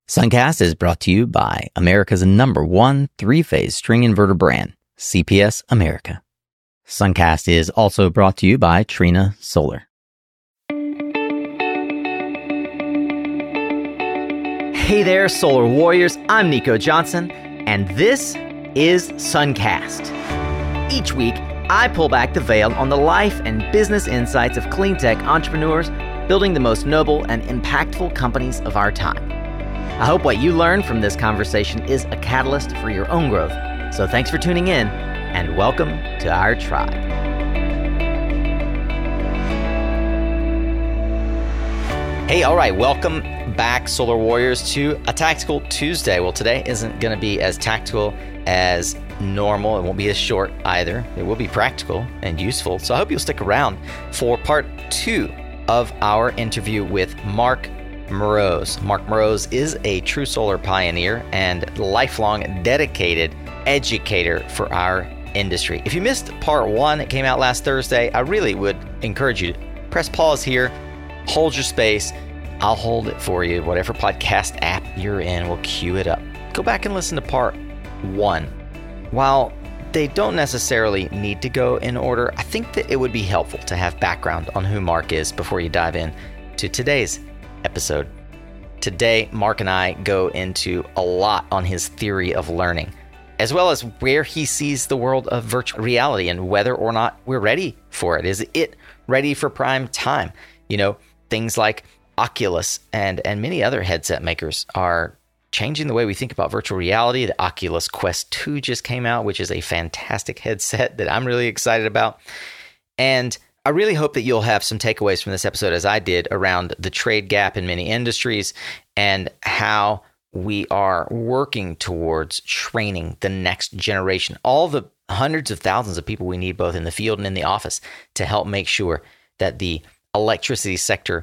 Suncast is brought to you by America's #1 three-phase string inverter brand, CPS America. Suncast is also brought to you by Trina Solar. Hey there, Solar Warriors. I'm Nico Johnson, and this is Suncast. Each week, I pull back the veil on the life and business insights of clean tech entrepreneurs building the most noble and impactful companies of our time. I hope what you learn from this conversation is a catalyst for your own growth. So thanks for tuning in, and welcome to our tribe. Hey, all right, welcome back, Solar Warriors, to a Tactical Tuesday. Well, today isn't going to be as tactical as normal. It won't be as short either. It will be practical and useful. So I hope you'll stick around for part 2 of our interview with Mark Moroz. Mark Moroz is a true solar pioneer and lifelong dedicated educator for our industry. If you missed part 1, it came out last Thursday, I really would encourage you to press pause here, hold your space. I'll hold it for you. Whatever podcast app you're in, we'll queue it up. Go back and listen to part 1. While they don't necessarily need to go in order, I think that it would be helpful to have background on who Mark is before you dive in to today's episode. Today, Mark and I go into a lot on his theory of learning, as well as where he sees the world of virtual reality and whether or not we're ready for it. Is it ready for prime time? You know, things like Oculus and many other headset makers are changing the way we think about virtual reality. The Oculus Quest 2 just came out, which is a fantastic headset that I'm really excited about. And I really hope that you'll have some takeaways from this episode, as I did, around the trade gap in many industries and how we are working towards training the next generation, all the hundreds of thousands of people we need both in the field and in the office to help make sure that the electricity sector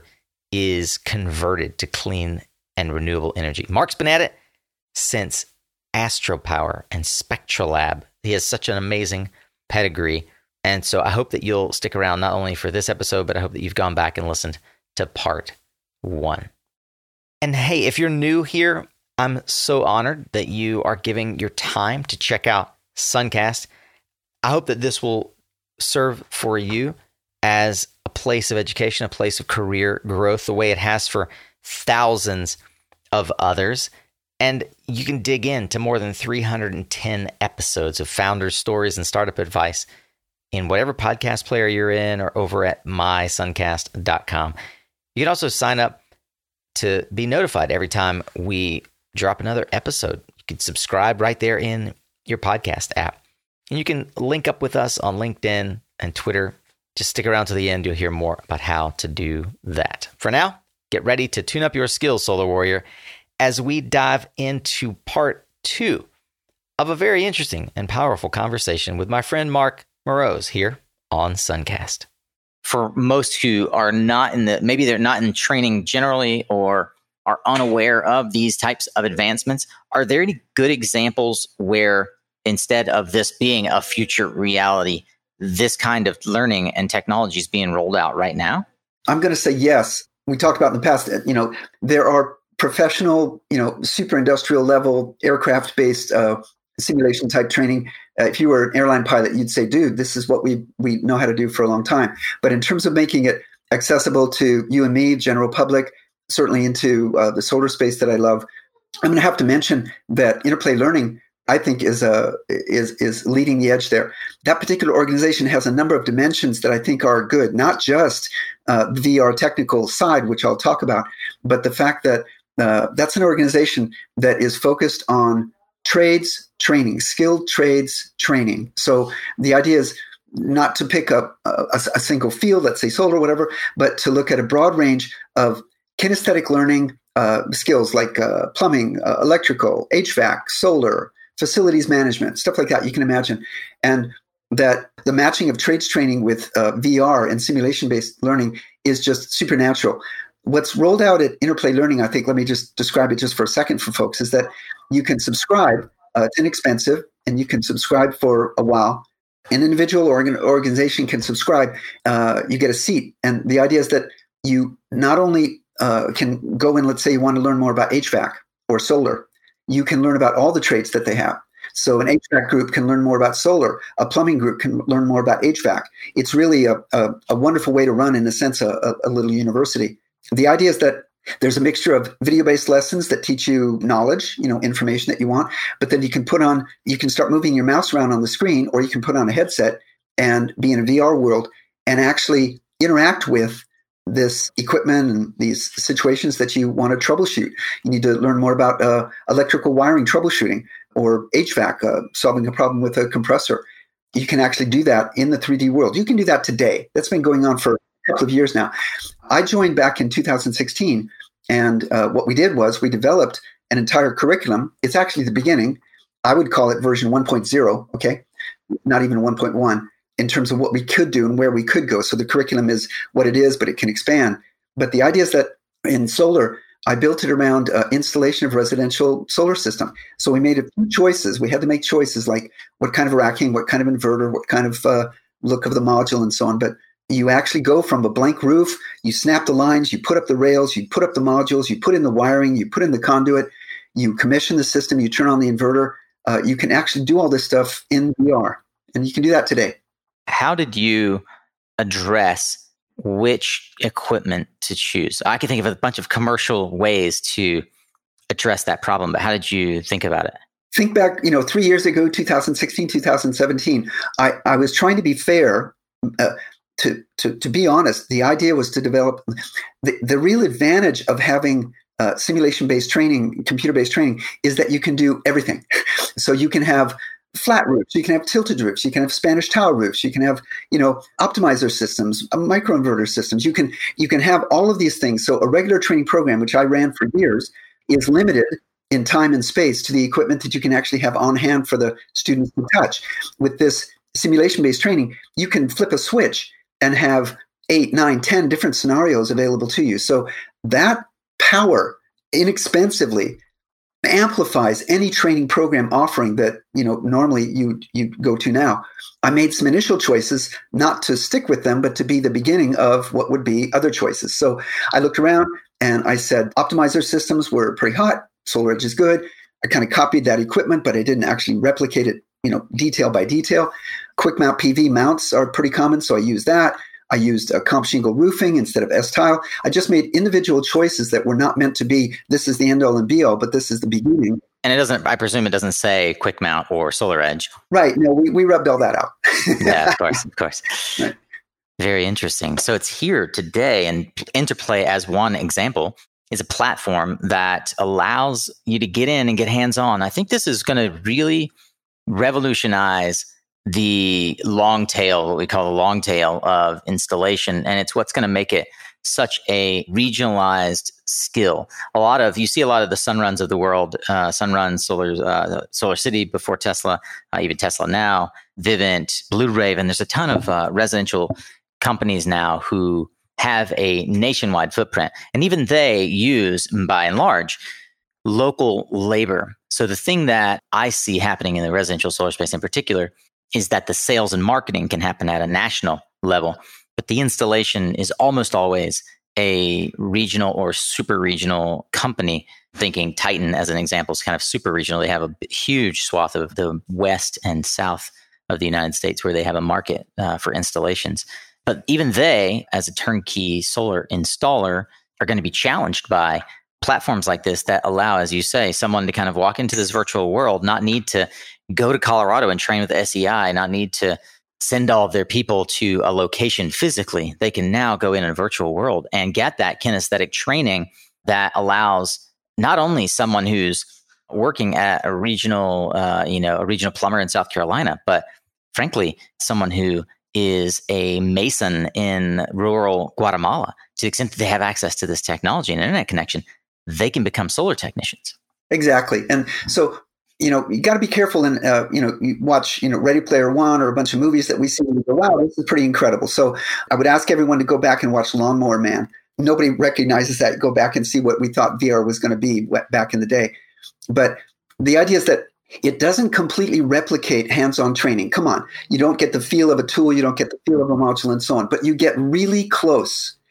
is converted to clean and renewable energy. Mark's been at it since Astropower and Spectralab. He has such an amazing pedigree. And so I hope that you'll stick around not only for this episode, but I hope that you've gone back and listened to part 1. And hey, if you're new here, I'm so honored that you are giving your time to check out Suncast. I hope that this will serve for you as a place of education, a place of career growth, the way it has for thousands of others. And you can dig into more than 310 episodes of founders' stories and startup advice in whatever podcast player you're in or over at mysuncast.com. You can also sign up to be notified every time we drop another episode. You can subscribe right there in your podcast app. And you can link up with us on LinkedIn and Twitter. Just stick around to the end. You'll hear more about how to do that. For now, get ready to tune up your skills, Solar Warrior, as we dive into part 2 of a very interesting and powerful conversation with my friend Mark Moroz here on Suncast. For most who are not maybe they're not in training generally or are unaware of these types of advancements, are there any good examples where instead of this being a future reality, this kind of learning and technology is being rolled out right now? I'm going to say yes. We talked about in the past, there are professional, super industrial level aircraft-based simulation type training. If you were an airline pilot, you'd say, dude, this is what we know how to do for a long time. But in terms of making it accessible to you and me, general public, certainly into the solar space that I love, I'm going to have to mention that Interplay Learning, I think, is leading the edge there. That particular organization has a number of dimensions that I think are good, not just the VR technical side, which I'll talk about, but the fact that that's an organization that is focused on trades training, skilled trades training. So the idea is not to pick up a single field, let's say solar or whatever, but to look at a broad range of kinesthetic learning skills like plumbing, electrical, HVAC, solar, facilities management, stuff like that you can imagine. And that the matching of trades training with VR and simulation-based learning is just supernatural. What's rolled out at Interplay Learning, I think, let me just describe it just for a second for folks, is that you can subscribe. It's inexpensive, and you can subscribe for a while. An individual or an organization can subscribe. You get a seat. And the idea is that you not only can go in, let's say you want to learn more about HVAC, or solar, you can learn about all the traits that they have. So an HVAC group can learn more about solar. A plumbing group can learn more about HVAC. It's really a wonderful way to run, in a sense, a little university. The idea is that there's a mixture of video-based lessons that teach you knowledge, information that you want, but then you can start moving your mouse around on the screen, or you can put on a headset and be in a VR world and actually interact with this equipment and these situations that you want to troubleshoot. You need to learn more about electrical wiring troubleshooting, or HVAC, solving a problem with a compressor. You can actually do that in the 3D world. You can do that today. That's been going on for a couple of years now. I joined back in 2016, and what we did was we developed an entire curriculum. It's actually the beginning. I would call it version 1.0, okay? Not even 1.1, in terms of what we could do and where we could go. So the curriculum is what it is, but it can expand. But the idea is that in solar, I built it around installation of residential solar system. So we made a few choices. We had to make choices like what kind of racking, what kind of inverter, what kind of look of the module, and so on. But you actually go from a blank roof, you snap the lines, you put up the rails, you put up the modules, you put in the wiring, you put in the conduit, you commission the system, you turn on the inverter. You can actually do all this stuff in VR, and you can do that today. How did you address which equipment to choose? I can think of a bunch of commercial ways to address that problem, but how did you think about it? Think back, 3 years ago, 2016, 2017, I was trying to be fair. To be honest, the idea was to develop the real advantage of having simulation-based training, computer-based training, is that you can do everything. So you can have flat roofs, you can have tilted roofs, you can have Spanish tile roofs, you can have, optimizer systems, microinverter systems. You can have all of these things. So a regular training program, which I ran for years, is limited in time and space to the equipment that you can actually have on hand for the students to touch. With this simulation-based training, you can flip a switch and have 8, 9, 10 different scenarios available to you. So that power inexpensively amplifies any training program offering that normally you go to now. I made some initial choices not to stick with them, but to be the beginning of what would be other choices. So I looked around and I said optimizer systems were pretty hot. SolarEdge is good. I kind of copied that equipment, but I didn't actually replicate it, detail by detail. Quick mount PV mounts are pretty common, so I used that. I used comp shingle roofing instead of S-tile. I just made individual choices that were not meant to be, this is the end-all and be-all, but this is the beginning. And I presume it doesn't say Quick Mount or SolarEdge. Right. No, we rubbed all that out. Yeah, of course. Right. Very interesting. So it's here today, and Interplay, as one example, is a platform that allows you to get in and get hands-on. I think this is going to really revolutionize the long tail, what we call the long tail of installation. And it's what's going to make it such a regionalized skill. You see a lot of the Sunruns of the world, Sunrun, Solar City before Tesla, even Tesla now, Vivint, Blue Raven. There's a ton of residential companies now who have a nationwide footprint. And even they use, by and large, local labor. So the thing that I see happening in the residential solar space in particular is that the sales and marketing can happen at a national level, but the installation is almost always a regional or super regional company. Thinking Titan as an example is kind of super regional. They have a huge swath of the west and south of the United States where they have a market for installations. But even they, as a turnkey solar installer, are going to be challenged by platforms like this that allow, as you say, someone to kind of walk into this virtual world, not need to go to Colorado and train with SEI, not need to send all of their people to a location physically. They can now go in a virtual world and get that kinesthetic training that allows not only someone who's working at a regional plumber in South Carolina, but frankly, someone who is a mason in rural Guatemala. To the extent that they have access to this technology and internet connection, they can become solar technicians. Exactly. And so, you got to be careful. And, you watch, Ready Player One or a bunch of movies that we see and we go, wow, this is pretty incredible. So I would ask everyone to go back and watch Lawnmower Man. Nobody recognizes that. Go back and see what we thought VR was going to be back in the day. But the idea is that it doesn't completely replicate hands-on training. Come on. You don't get the feel of a tool. You don't get the feel of a module and so on. But you get really close.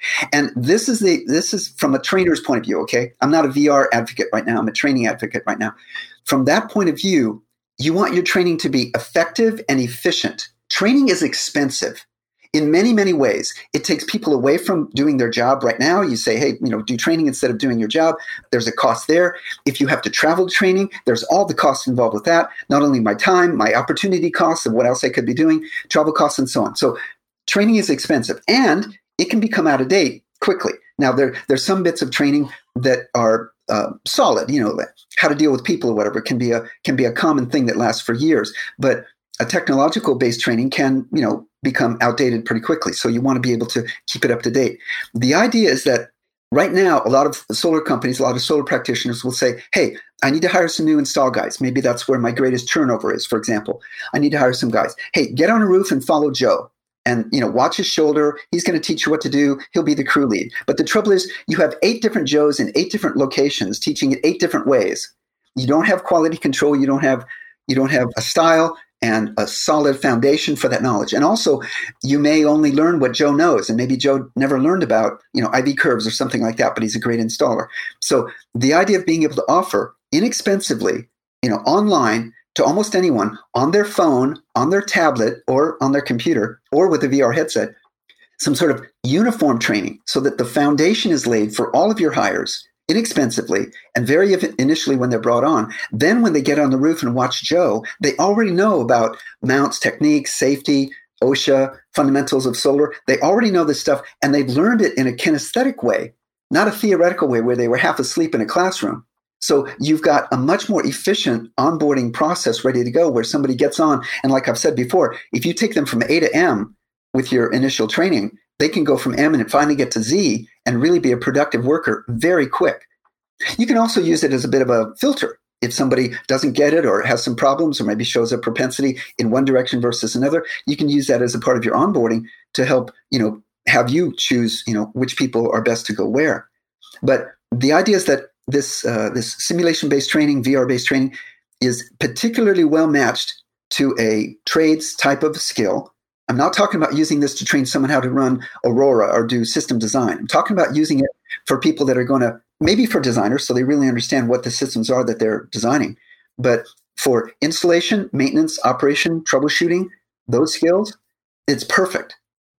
And this is from a trainer's point of view, okay? I'm not a VR advocate right now. I'm a training advocate right now. From that point of view, you want your training to be effective and efficient. Training is expensive in many, many ways. It takes people away from doing their job right now. You say, hey, do training instead of doing your job. There's a cost there. If you have to travel to training, there's all the costs involved with that. Not only my time, my opportunity costs of what else I could be doing, travel costs and so on. So training is expensive and it can become out of date quickly. Now, there's some bits of training that are solid, how to deal with people or whatever can be a common thing that lasts for years. But a technological based training can, become outdated pretty quickly. So you want to be able to keep it up to date. The idea is that right now, a lot of solar companies, a lot of solar practitioners will say, hey, I need to hire some new install guys. Maybe that's where my greatest turnover is, for example. I need to hire some guys. Hey, get on a roof and follow Joe. And, watch his shoulder. He's going to teach you what to do. He'll be the crew lead. But the trouble is you have 8 different Joes in 8 different locations teaching it 8 different ways. You don't have quality control. You don't have a style and a solid foundation for that knowledge. And also, you may only learn what Joe knows. And maybe Joe never learned about, IV curves or something like that, but he's a great installer. So the idea of being able to offer inexpensively, online to almost anyone on their phone, on their tablet, or on their computer, or with a VR headset, some sort of uniform training so that the foundation is laid for all of your hires inexpensively and very initially when they're brought on. Then when they get on the roof and watch Joe, they already know about mounts, techniques, safety, OSHA, fundamentals of solar. They already know this stuff and they've learned it in a kinesthetic way, not a theoretical way where they were half asleep in a classroom. So you've got a much more efficient onboarding process ready to go where somebody gets on. And like I've said before, if you take them from A to M with your initial training, they can go from M and finally get to Z and really be a productive worker very quick. You can also use it as a bit of a filter. If somebody doesn't get it or has some problems or maybe shows a propensity in one direction versus another, you can use that as a part of your onboarding to help, have you choose, which people are best to go where. But the idea is that this simulation-based training, VR-based training, is particularly well matched to a trades type of skill. I'm not talking about using this to train someone how to run Aurora or do system design. I'm talking about using it for people that are going to, maybe for designers, so they really understand what the systems are that they're designing. But for installation, maintenance, operation, troubleshooting, those skills, it's perfect.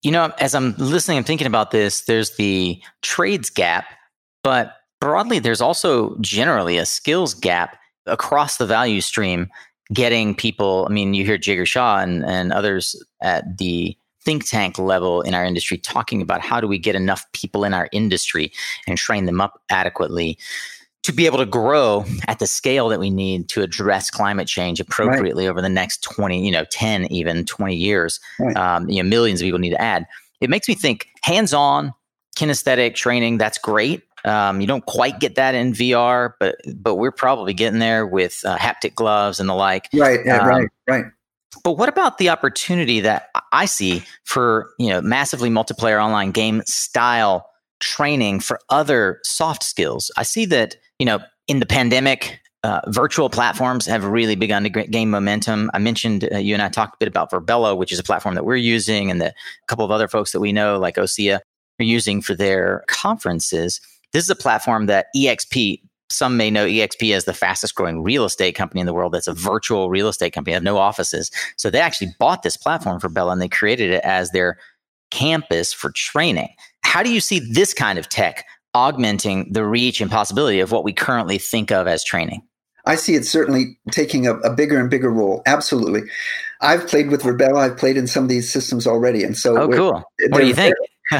As I'm listening and thinking about this, there's the trades gap, but broadly, there's also generally a skills gap across the value stream, getting people, you hear Jigar Shah and others at the think tank level in our industry talking about how do we get enough people in our industry and train them up adequately to be able to grow at the scale that we need to address climate change appropriately over the next 20, 10, even 20 years. Right. Millions of people need to add. It makes me think hands-on kinesthetic training, that's great. You don't quite get that in VR, but we're probably getting there with haptic gloves and the like. Right. Right. But what about the opportunity that I see for massively multiplayer online game style training for other soft skills? I see that in the pandemic, virtual platforms have really begun to gain momentum. I mentioned you and I talked a bit about Virbela, which is a platform that we're using, and that a couple of other folks that we know, like OSEA, are using for their conferences. This is a platform that EXP, some may know EXP as the fastest growing real estate company in the world. That's a virtual real estate company. They have no offices. So they actually bought this platform for Virbela and they created it as their campus for training. How do you see this kind of tech augmenting the reach and possibility of what we currently think of as training? I see it certainly taking a bigger and bigger role. Absolutely. I've played with Virbela. I've played in some of these systems already. And so, cool. What do you think?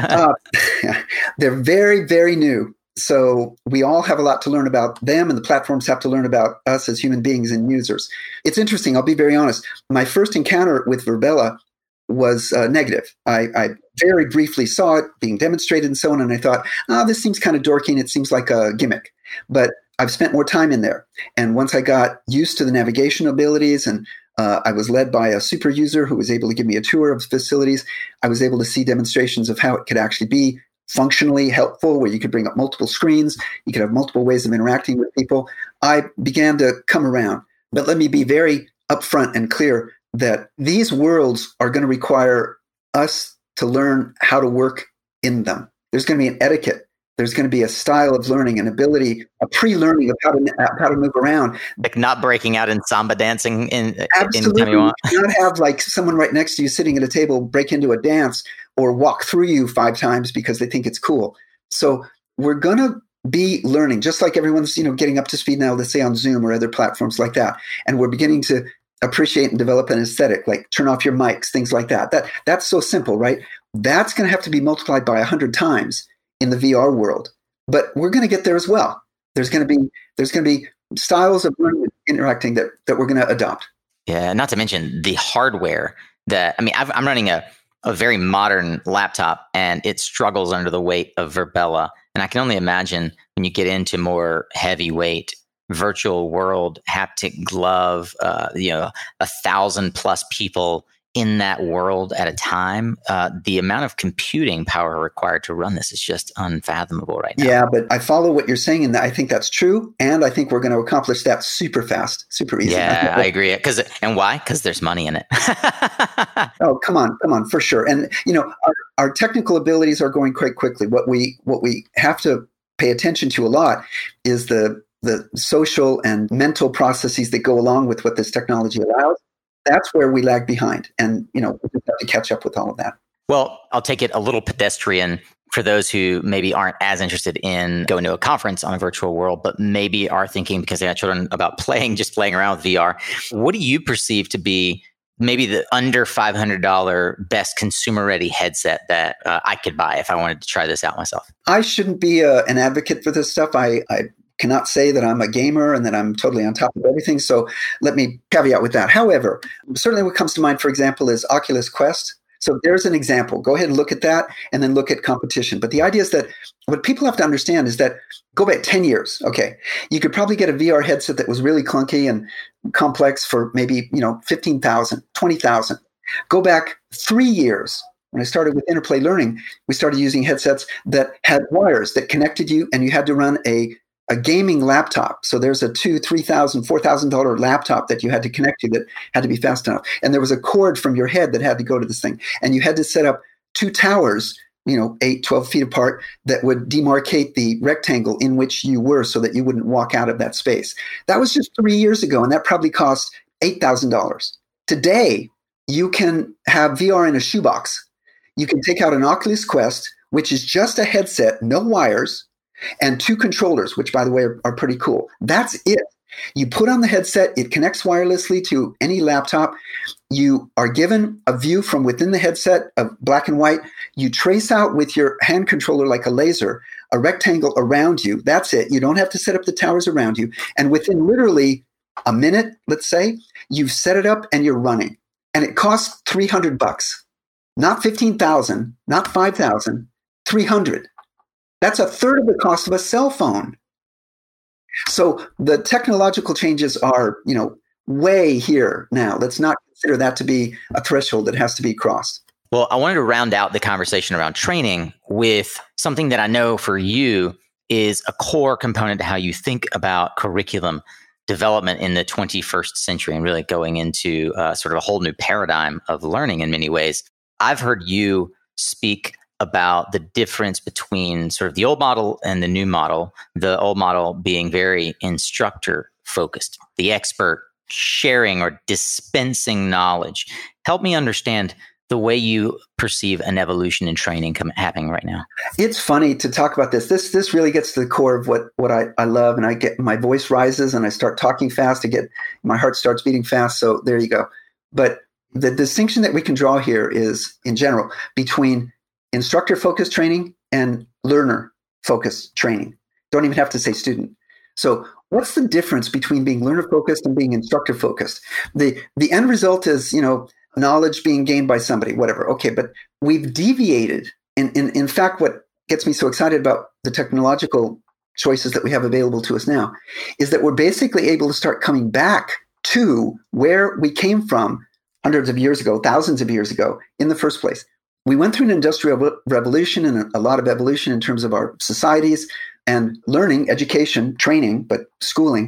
They're very, very new. So we all have a lot to learn about them, and the platforms have to learn about us as human beings and users. It's interesting. I'll be very honest. My first encounter with Virbela was negative. I very briefly saw it being demonstrated and so on, and I thought, this seems kind of dorky and it seems like a gimmick. But I've spent more time in there. And once I got used to the navigation abilities and I was led by a super user who was able to give me a tour of facilities, I was able to see demonstrations of how it could actually be functionally helpful, where you could bring up multiple screens, you could have multiple ways of interacting with people. I began to come around. But let me be very upfront and clear that these worlds are going to require us to learn how to work in them. There's going to be an etiquette. There's going to be a style of learning, an ability, a pre-learning of how to move around. Like not breaking out in samba dancing Absolutely. in you do not have like someone right next to you sitting at a table break into a dance or walk through you 5 times because they think it's cool. So we're going to be learning, just like everyone's, getting up to speed now, let's say on Zoom or other platforms like that. And we're beginning to appreciate and develop an aesthetic, like turn off your mics, things like that. That's so simple, right? That's going to have to be multiplied by 100 times in the VR world, but we're going to get there as well. There's going to be styles of learning and interacting that we're going to adopt. Yeah, not to mention the hardware I'm running a very modern laptop and it struggles under the weight of Virbela. And I can only imagine when you get into more heavyweight virtual world, haptic glove, 1,000+ people in that world at a time, the amount of computing power required to run this is just unfathomable right now. Yeah, but I follow what you're saying, and I think that's true. And I think we're going to accomplish that super fast, super easy. Yeah, I agree. And why? Because there's money in it. Oh, come on, for sure. And our technical abilities are going quite quickly. What we have to pay attention to a lot is the social and mental processes that go along with what this technology allows. That's where we lag behind. And, we just have to catch up with all of that. Well, I'll take it a little pedestrian for those who maybe aren't as interested in going to a conference on a virtual world, but maybe are thinking because they have children about playing around with VR. What do you perceive to be maybe the under $500 best consumer-ready headset that I could buy if I wanted to try this out myself? I shouldn't be an advocate for this stuff. I cannot say that I'm a gamer and that I'm totally on top of everything. So let me caveat with that. However, certainly what comes to mind, for example, is Oculus Quest. So there's an example. Go ahead and look at that and then look at competition. But the idea is that what people have to understand is that go back 10 years. Okay. You could probably get a VR headset that was really clunky and complex for maybe, $15,000, $20,000. Go back 3 years. When I started with Interplay Learning, we started using headsets that had wires that connected you, and you had to run a gaming laptop. So there's a $2,000, $3,000, $4,000 laptop that you had to connect to that had to be fast enough. And there was a cord from your head that had to go to this thing. And you had to set up 2 towers, 8, 12 feet apart, that would demarcate the rectangle in which you were so that you wouldn't walk out of that space. That was just 3 years ago, and that probably cost $8,000. Today, you can have VR in a shoebox. You can take out an Oculus Quest, which is just a headset, no wires, and 2 controllers, which, by the way, are pretty cool. That's it. You put on the headset, it connects wirelessly to any laptop. You are given a view from within the headset of black and white. You trace out with your hand controller like a laser, a rectangle around you. That's it. You don't have to set up the towers around you. And within literally a minute, let's say, you've set it up and you're running. And it costs $300, not $15,000, not $5,000, $300. That's a third of the cost of a cell phone. So the technological changes are, way here now. Let's not consider that to be a threshold that has to be crossed. Well, I wanted to round out the conversation around training with something that I know for you is a core component to how you think about curriculum development in the 21st century and really going into sort of a whole new paradigm of learning in many ways. I've heard you speak about the difference between sort of the old model and the new model, the old model being very instructor focused, the expert sharing or dispensing knowledge. Help me understand the way you perceive an evolution in training happening right now. It's funny to talk about this. This really gets to the core of what I love, and I get my voice rises and I start talking fast. My heart starts beating fast. So there you go. But the distinction that we can draw here is, in general, between instructor-focused training and learner-focused training. Don't even have to say student. So what's the difference between being learner-focused and being instructor-focused? The end result is, knowledge being gained by somebody, whatever. Okay, but we've deviated. In fact, what gets me so excited about the technological choices that we have available to us now is that we're basically able to start coming back to where we came from hundreds of years ago, thousands of years ago in the first place. We went through an industrial revolution and a lot of evolution in terms of our societies and learning, education, training, but schooling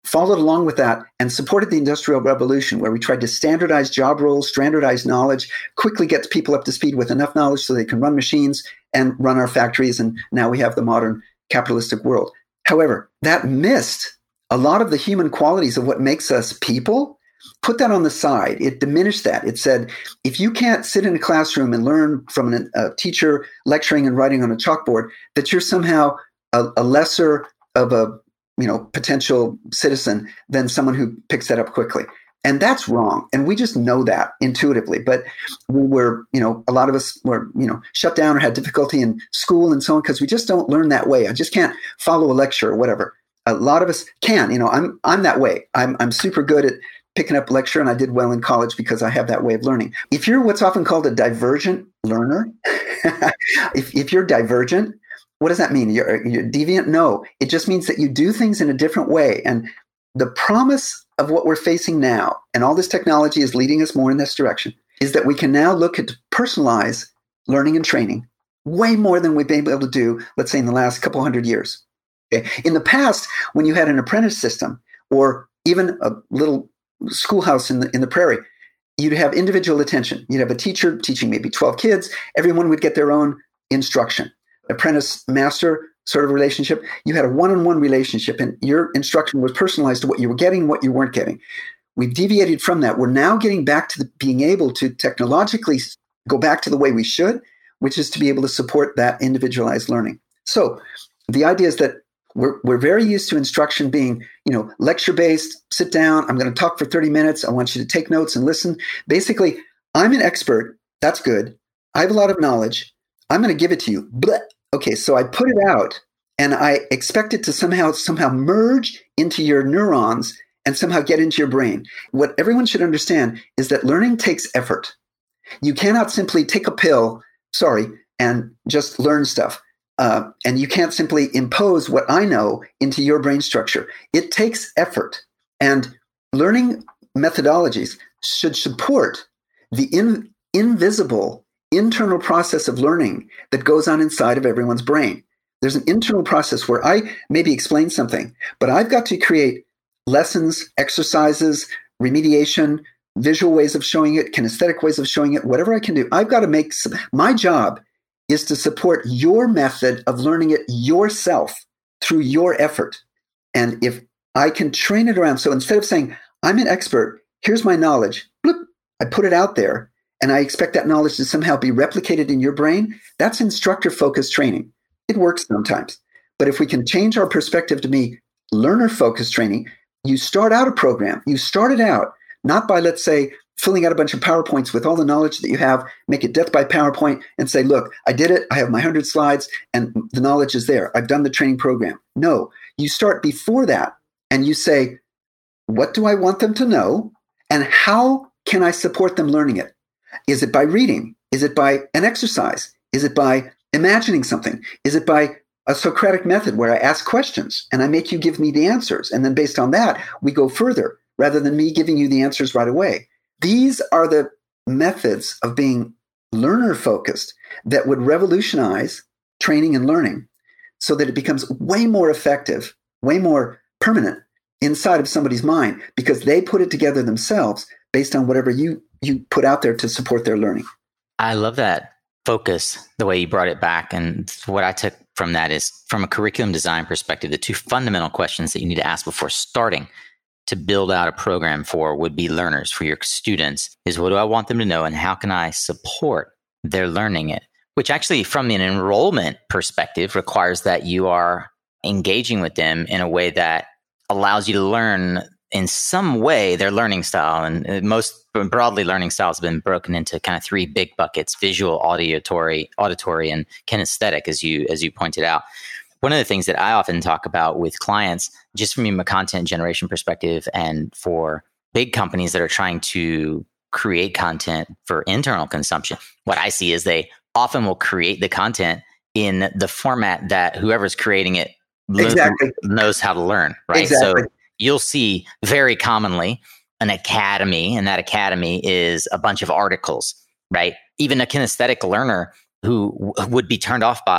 followed along with that and supported the Industrial Revolution, where we tried to standardize job roles, standardize knowledge, quickly get people up to speed with enough knowledge so they can run machines and run our factories. And now we have the modern capitalistic world. However, that missed a lot of the human qualities of what makes us people. Put that on the side. It diminished that. It said, if you can't sit in a classroom and learn from a teacher lecturing and writing on a chalkboard, that you're somehow a lesser of a potential citizen than someone who picks that up quickly. And that's wrong. And we just know that intuitively. But we were, a lot of us were, shut down or had difficulty in school and so on because we just don't learn that way. I just can't follow a lecture or whatever. A lot of us can. I'm that way. I'm super good at picking up lecture, and I did well in college because I have that way of learning. If you're what's often called a divergent learner, if you're divergent, what does that mean? You're deviant? No, it just means that you do things in a different way. And the promise of what we're facing now, and all this technology is leading us more in this direction, is that we can now look at personalize learning and training way more than we've been able to do, let's say, in the last couple hundred years. Okay? In the past, when you had an apprentice system or even a little schoolhouse in the prairie, you'd have individual attention. You'd have a teacher teaching maybe 12 kids. Everyone would get their own instruction. Apprentice master sort of relationship. You had a one-on-one relationship, and your instruction was personalized to what you were getting, what you weren't getting. We've deviated from that. We're now getting back to being able to technologically go back to the way we should, which is to be able to support that individualized learning. So the idea is that we're very used to instruction being, lecture-based, sit down, I'm going to talk for 30 minutes, I want you to take notes and listen. Basically, I'm an expert, that's good. I have a lot of knowledge, I'm going to give it to you. Blech. Okay, so I put it out, and I expect it to somehow merge into your neurons and somehow get into your brain. What everyone should understand is that learning takes effort. You cannot simply take a pill, and just learn stuff. And you can't simply impose what I know into your brain structure. It takes effort. And learning methodologies should support the invisible internal process of learning that goes on inside of everyone's brain. There's an internal process where I maybe explain something, but I've got to create lessons, exercises, remediation, visual ways of showing it, kinesthetic ways of showing it, whatever I can do. I've got to make my job is to support your method of learning it yourself through your effort. And if I can train it around, so instead of saying, I'm an expert, here's my knowledge, bloop, I put it out there, and I expect that knowledge to somehow be replicated in your brain, that's instructor-focused training. It works sometimes. But if we can change our perspective to be learner-focused training, you start out a program, you start it out, not by, let's say, filling out a bunch of PowerPoints with all the knowledge that you have, make it death by PowerPoint and say, look, I did it. I have my 100 slides and the knowledge is there. I've done the training program. No, you start before that and you say, what do I want them to know? And how can I support them learning it? Is it by reading? Is it by an exercise? Is it by imagining something? Is it by a Socratic method where I ask questions and I make you give me the answers? And then based on that, we go further rather than me giving you the answers right away. These are the methods of being learner-focused that would revolutionize training and learning so that it becomes way more effective, way more permanent inside of somebody's mind because they put it together themselves based on whatever you put out there to support their learning. I love that focus, the way you brought it back. And what I took from that is, from a curriculum design perspective, the two fundamental questions that you need to ask before starting to build out a program for would-be learners, for your students, is what do I want them to know and how can I support their learning it? Which actually, from an enrollment perspective, requires that you are engaging with them in a way that allows you to learn in some way their learning style. And most broadly, learning styles have been broken into kind of three big buckets: visual, auditory, and kinesthetic, as you pointed out. One of the things that I often talk about with clients, just from a content generation perspective, and for big companies that are trying to create content for internal consumption, what I see is they often will create the content in the format that whoever's creating it knows how to learn, right? Exactly. So you'll see very commonly an academy, and that academy is a bunch of articles, right? Even a kinesthetic learner who would be turned off by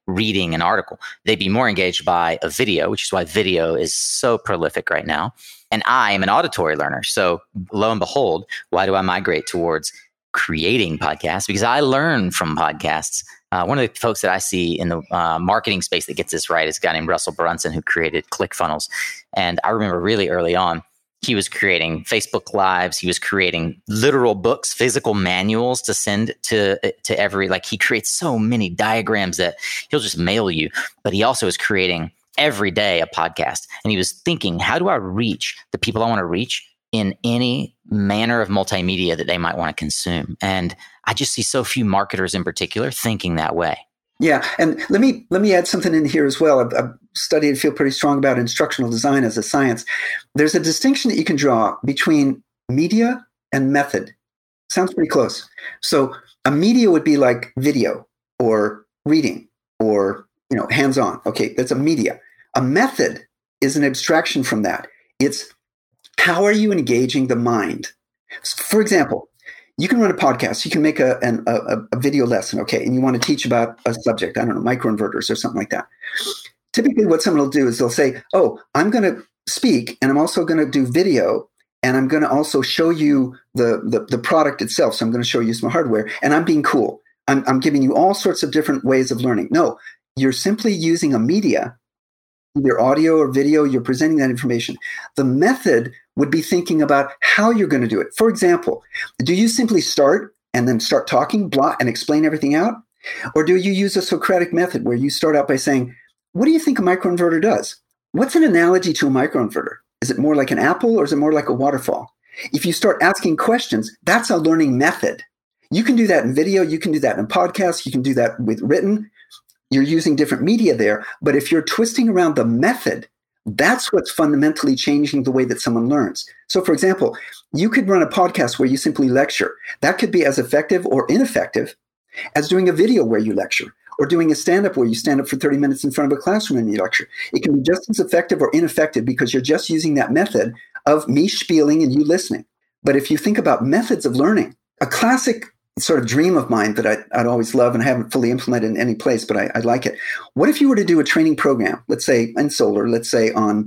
reading an article. They'd be more engaged by a video, which is why video is so prolific right now. And I am an auditory learner. So lo and behold, why do I migrate towards creating podcasts? Because I learn from podcasts. One of the folks that I see in the marketing space that gets this right is a guy named Russell Brunson, who created ClickFunnels. And I remember really early on, he was creating Facebook Lives. He was creating literal books, physical manuals to send to every, like he creates so many diagrams that he'll just mail you. But he also is creating every day a podcast. And he was thinking, how do I reach the people I want to reach in any manner of multimedia that they might want to consume? And I just see so few marketers in particular thinking that way. Yeah. And let me add something in here as well. I've studied and feel pretty strong about instructional design as a science. There's a distinction that you can draw between media and method. Sounds pretty close. So a media would be like video or reading or, hands-on. Okay, that's a media. A method is an abstraction from that. It's how are you engaging the mind? For example, you can run a podcast. You can make a video lesson, okay, and you want to teach about a subject, I don't know, microinverters or something like that. Typically what someone will do is they'll say, oh, I'm going to speak and I'm also going to do video and I'm going to also show you the product itself. So I'm going to show you some hardware and I'm being cool. I'm giving you all sorts of different ways of learning. No, you're simply using a media, either audio or video, you're presenting that information. The method would be thinking about how you're going to do it. For example, do you simply start and then start talking, blah, and explain everything out? Or do you use a Socratic method where you start out by saying, what do you think a microinverter does? What's an analogy to a microinverter? Is it more like an apple or is it more like a waterfall? If you start asking questions, that's a learning method. You can do that in video. You can do that in podcasts. You can do that with written. You're using different media there. But if you're twisting around the method, that's what's fundamentally changing the way that someone learns. So, for example, you could run a podcast where you simply lecture. That could be as effective or ineffective as doing a video where you lecture or doing a stand-up where you stand up for 30 minutes in front of a classroom and you lecture. It can be just as effective or ineffective because you're just using that method of me spieling and you listening. But if you think about methods of learning, a classic sort of dream of mine that I'd always love and I haven't fully implemented in any place, but I like it. What if you were to do a training program, let's say in solar, let's say on,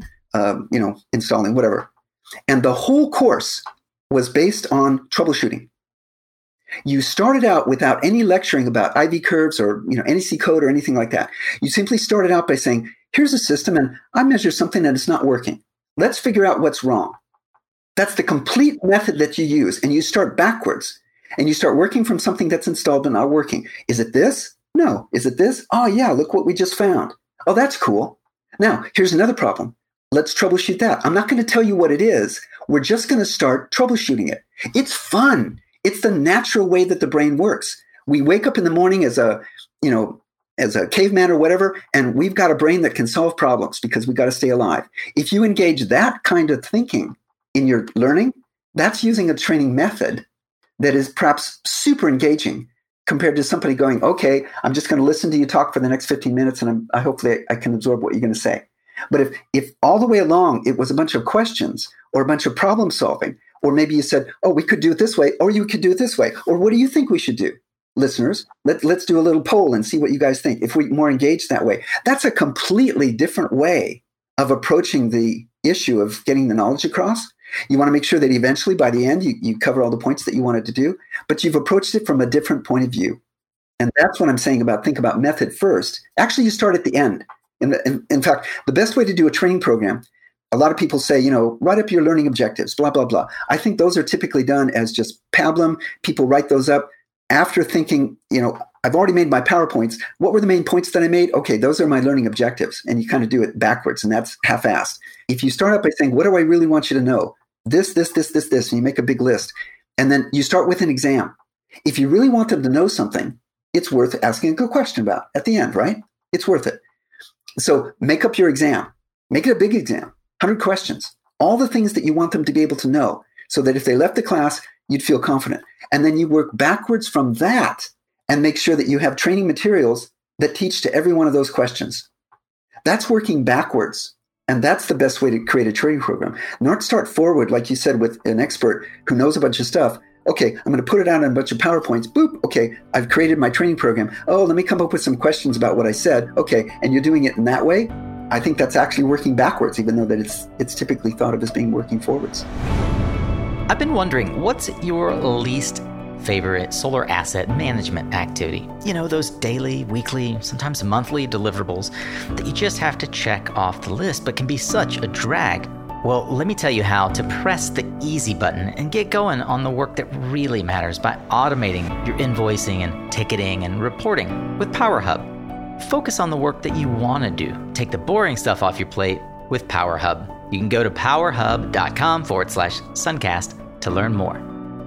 installing whatever, and the whole course was based on troubleshooting. You started out without any lecturing about IV curves or, NEC code or anything like that. You simply started out by saying, here's a system and I measure something that is not working. Let's figure out what's wrong. That's the complete method that you use. And you start backwards. And you start working from something that's installed but not working. Is it this? No. Is it this? Oh, yeah, look what we just found. Oh, that's cool. Now, here's another problem. Let's troubleshoot that. I'm not going to tell you what it is. We're just going to start troubleshooting it. It's fun. It's the natural way that the brain works. We wake up in the morning as a caveman or whatever, and we've got a brain that can solve problems because we've got to stay alive. If you engage that kind of thinking in your learning, that's using a training method that is perhaps super engaging compared to somebody going, okay, I'm just going to listen to you talk for the next 15 minutes and hopefully I can absorb what you're going to say. But if all the way along it was a bunch of questions or a bunch of problem solving, or maybe you said, oh, we could do it this way, or you could do it this way, or what do you think we should do? Listeners, let's do a little poll and see what you guys think. If we more engaged that way, that's a completely different way of approaching the issue of getting the knowledge across. You want to make sure that eventually by the end, you cover all the points that you wanted to do, but you've approached it from a different point of view. And that's what I'm saying about think about method first. Actually, you start at the end. In fact, the best way to do a training program, a lot of people say, write up your learning objectives, blah, blah, blah. I think those are typically done as just pablum. People write those up after thinking, I've already made my PowerPoints. What were the main points that I made? Okay, those are my learning objectives. And you kind of do it backwards, and that's half-assed. If you start out by saying, what do I really want you to know? This, and you make a big list. And then you start with an exam. If you really want them to know something, it's worth asking a good question about at the end, right? It's worth it. So make up your exam. Make it a big exam, 100 questions, all the things that you want them to be able to know so that if they left the class, you'd feel confident. And then you work backwards from that and make sure that you have training materials that teach to every one of those questions. That's working backwards. And that's the best way to create a training program. Not start forward, like you said, with an expert who knows a bunch of stuff. Okay, I'm going to put it out on a bunch of PowerPoints. Boop. Okay, I've created my training program. Oh, let me come up with some questions about what I said. Okay, and you're doing it in that way. I think that's actually working backwards, even though that it's typically thought of as being working forwards. I've been wondering, what's your least favorite solar asset management activity? You know, those daily, weekly, sometimes monthly deliverables that you just have to check off the list, but can be such a drag. Well, let me tell you how to press the easy button and get going on the work that really matters by automating your invoicing and ticketing and reporting with PowerHub. Focus on the work that you want to do. Take the boring stuff off your plate with PowerHub. You can go to powerhub.com/Suncast to learn more.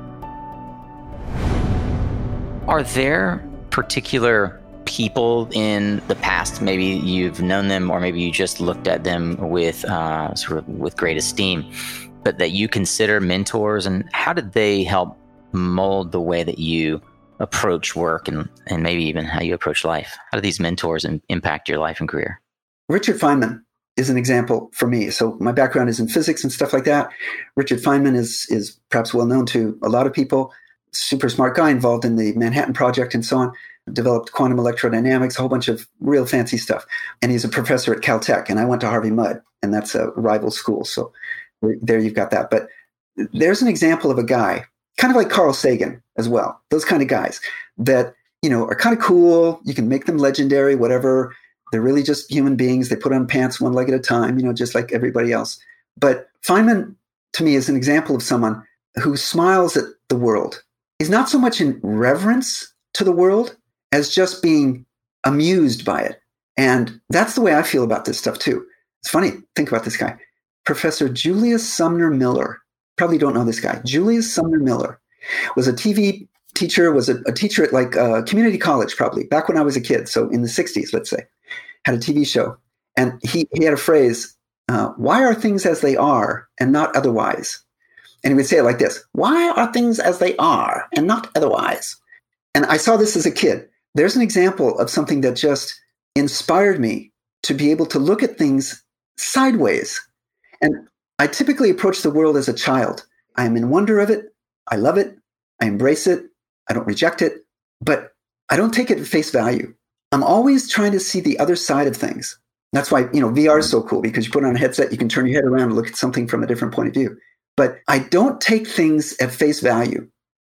Are there particular people in the past, maybe you've known them or maybe you just looked at them with with great esteem, but that you consider mentors, and how did they help mold the way that you approach work and maybe even how you approach life? How do these mentors impact your life and career? Richard Feynman is an example for me. So my background is in physics and stuff like that. Richard Feynman is perhaps well known to a lot of people. Super smart guy involved in the Manhattan Project and so on. Developed quantum electrodynamics, a whole bunch of real fancy stuff. And he's a professor at Caltech, and I went to Harvey Mudd, and that's a rival school. So there you've got that. But there's an example of a guy, kind of like Carl Sagan as well. Those kind of guys that, you know, are kind of cool. You can make them legendary, whatever. They're really just human beings. They put on pants one leg at a time, you know, just like everybody else. But Feynman, to me, is an example of someone who smiles at the world. He's not so much in reverence to the world as just being amused by it. And that's the way I feel about this stuff too. It's funny, think about this guy. Professor Julius Sumner Miller. Probably don't know this guy. Julius Sumner Miller was a TV teacher, was a teacher at like community college probably, back when I was a kid. So in the 60s, let's say, had a TV show. And he had a phrase, why are things as they are and not otherwise? And he would say it like this, why are things as they are and not otherwise? And I saw this as a kid. There's an example of something that just inspired me to be able to look at things sideways. And I typically approach the world as a child. I am in wonder of it. I love it. I embrace it. I don't reject it, but I don't take it at face value. I'm always trying to see the other side of things. That's why, you know, VR is so cool, because you put on a headset, you can turn your head around and look at something from a different point of view. But I don't take things at face value.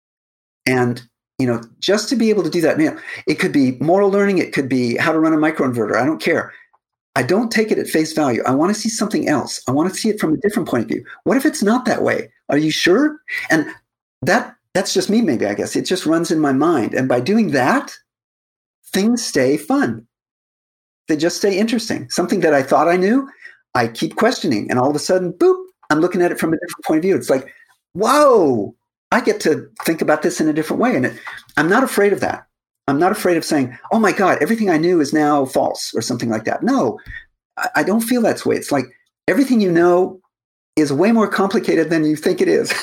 And you know, just to be able to do that, you know, it could be moral learning. It could be how to run a microinverter. I don't care. I don't take it at face value. I want to see something else. I want to see it from a different point of view. What if it's not that way? Are you sure? And that's just me, maybe, I guess. It just runs in my mind. And by doing that, things stay fun. They just stay interesting. Something that I thought I knew, I keep questioning. And all of a sudden, boop, I'm looking at it from a different point of view. It's like, whoa. I get to think about this in a different way. And I'm not afraid of that. I'm not afraid of saying, oh my God, everything I knew is now false or something like that. No, I don't feel that way. It's like everything you know is way more complicated than you think it is.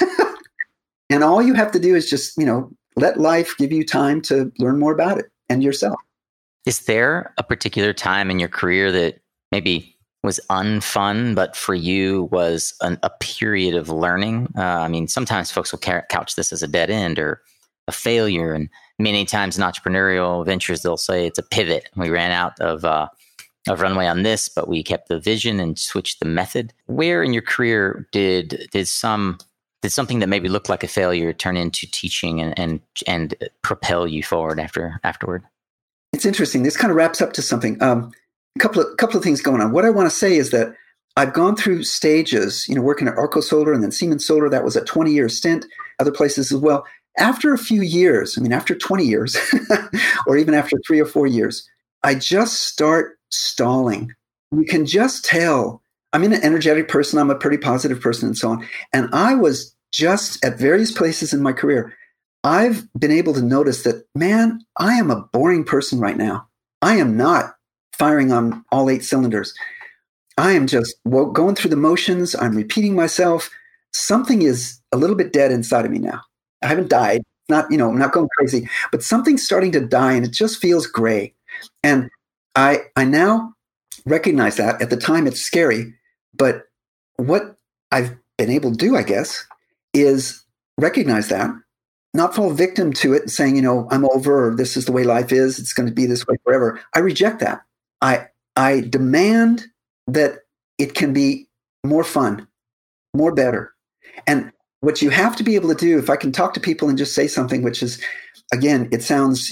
And all you have to do is just, you know, let life give you time to learn more about it and yourself. Is there a particular time in your career that maybe was unfun, but for you was a period of learning? I mean, sometimes folks will couch this as a dead end or a failure. And many times in entrepreneurial ventures, they'll say it's a pivot. We ran out of runway on this, but we kept the vision and switched the method. Where in your career did something that maybe looked like a failure turn into teaching and propel you forward afterward? It's interesting. This kind of wraps up to something. Couple of things going on. What I want to say is that I've gone through stages, you know, working at Arco Solar and then Siemens Solar. That was a 20-year stint, other places as well. After a few years, I mean, after 20 years, or even after 3 or 4 years, I just start stalling. You can just tell. I'm an energetic person. I'm a pretty positive person and so on. And I was just at various places in my career, I've been able to notice that, man, I am a boring person right now. I am not firing on all 8 cylinders. I am just going through the motions. I'm repeating myself. Something is a little bit dead inside of me now. I haven't died. Not, you know, I'm not going crazy, but something's starting to die and it just feels gray. And I now recognize that. At the time it's scary, but what I've been able to do, I guess, is recognize that not fall victim to it, saying, I'm over, or this is the way life is. It's going to be this way forever. I reject that. I demand that it can be more fun, more better. And what you have to be able to do, if I can talk to people and just say something, which is, again, it sounds,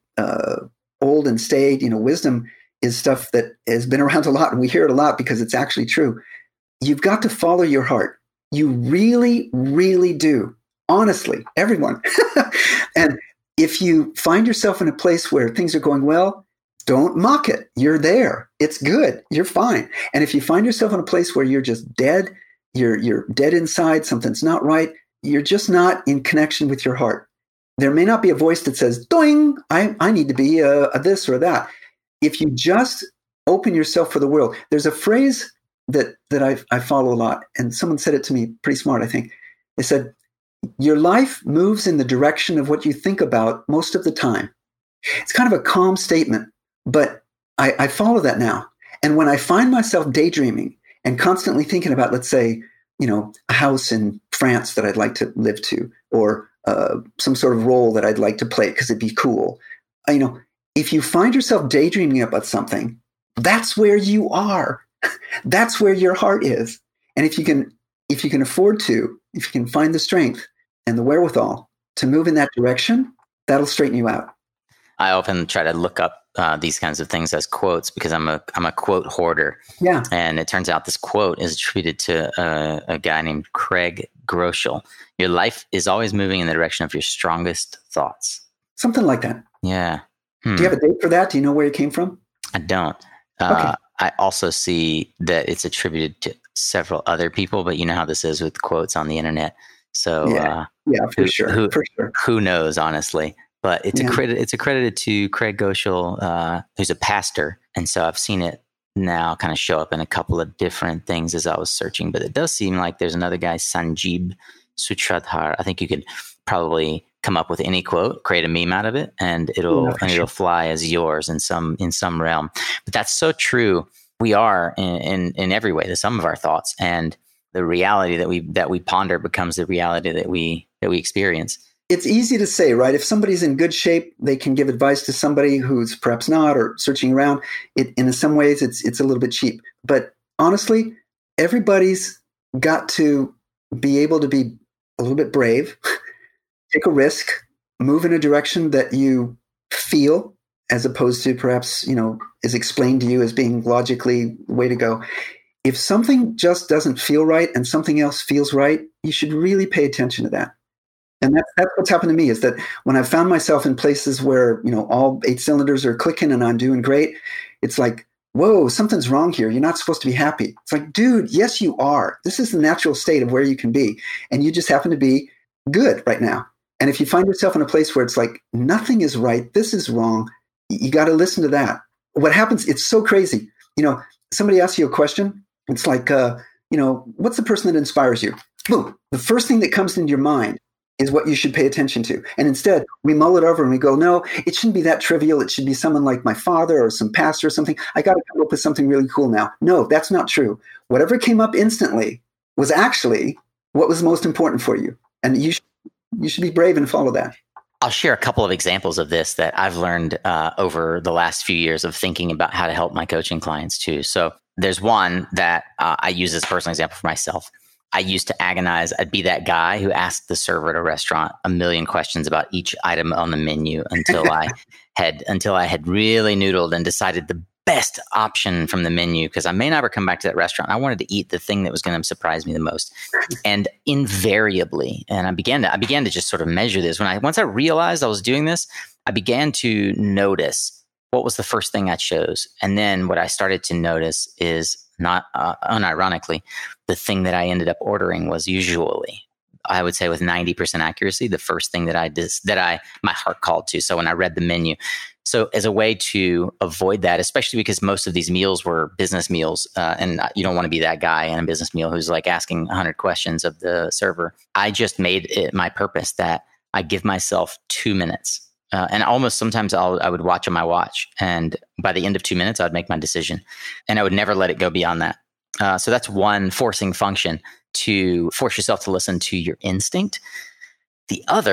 old and staid, wisdom is stuff that has been around a lot, and we hear it a lot because it's actually true. You've got to follow your heart. You really, really do. Honestly, everyone. And if you find yourself in a place where things are going well, don't mock it. You're there. It's good. You're fine. And if you find yourself in a place where you're just dead, you're dead inside, something's not right, you're just not in connection with your heart. There may not be a voice that says, doing, I need to be a this or that. If you just open yourself for the world, there's a phrase that I follow a lot, and someone said it to me, pretty smart, I think. They said, your life moves in the direction of what you think about most of the time. It's kind of a calm statement, but I follow that now. And when I find myself daydreaming and constantly thinking about, let's say, a house in France that I'd like to live to, or some sort of role that I'd like to play because it'd be cool. If you find yourself daydreaming about something, that's where you are. That's where your heart is. And if you can afford to, if you can find the strength and the wherewithal to move in that direction, that'll straighten you out. I often try to look up these kinds of things as quotes because I'm a quote hoarder. Yeah. And it turns out this quote is attributed to a guy named Craig Groeschel. Your life is always moving in the direction of your strongest thoughts. Something like that. Yeah. Do you have a date for that? Do you know where it came from? I don't. Okay. I also see that it's attributed to several other people, but you know how this is with quotes on the internet. So yeah, for sure. Who knows, honestly? But it's accredited to Craig Groeschel, who's a pastor. And so I've seen it now kind of show up in a couple of different things as I was searching. But it does seem like there's another guy, Sanjeev Sutradhar. I think you could probably come up with any quote, create a meme out of it, and it'll fly as yours in some realm. But that's so true. We are in every way the sum of our thoughts, and the reality that we ponder becomes the reality that we experience. It's easy to say, right? If somebody's in good shape, they can give advice to somebody who's perhaps not, or searching around. In some ways, it's a little bit cheap. But honestly, everybody's got to be able to be a little bit brave, take a risk, move in a direction that you feel, as opposed to perhaps, is explained to you as being logically the way to go. If something just doesn't feel right and something else feels right, you should really pay attention to that. And that's what's happened to me, is that when I've found myself in places where, all 8 cylinders are clicking and I'm doing great, it's like, whoa, something's wrong here. You're not supposed to be happy. It's like, dude, yes, you are. This is the natural state of where you can be. And you just happen to be good right now. And if you find yourself in a place where it's like, nothing is right, this is wrong, you got to listen to that. What happens, it's so crazy. Somebody asks you a question. It's like, what's the person that inspires you? Boom. The first thing that comes into your mind is what you should pay attention to. And instead, we mull it over and we go, no, it shouldn't be that trivial. It should be someone like my father or some pastor or something. I got to come up with something really cool now. No, that's not true. Whatever came up instantly was actually what was most important for you. And you should be brave and follow that. I'll share a couple of examples of this that I've learned over the last few years of thinking about how to help my coaching clients too. So there's one that I use as a personal example for myself. I used to agonize. I'd be that guy who asked the server at a restaurant a million questions about each item on the menu until I had really noodled and decided the best option from the menu, because I may never come back to that restaurant. I wanted to eat the thing that was going to surprise me the most. And invariably, and I began to just sort of measure this. Once I realized I was doing this, I began to notice what was the first thing I chose. And then what I started to notice is, not unironically, the thing that I ended up ordering was usually, I would say with 90% accuracy, the first thing that my heart called to. So when I read the menu, so as a way to avoid that, especially because most of these meals were business meals, and you don't want to be that guy in a business meal who's like asking 100 questions of the server. I just made it my purpose that I give myself 2 minutes. And almost sometimes I would watch on my watch, and by the end of 2 minutes, I would make my decision, and I would never let it go beyond that. So that's one forcing function, to force yourself to listen to your instinct. The other,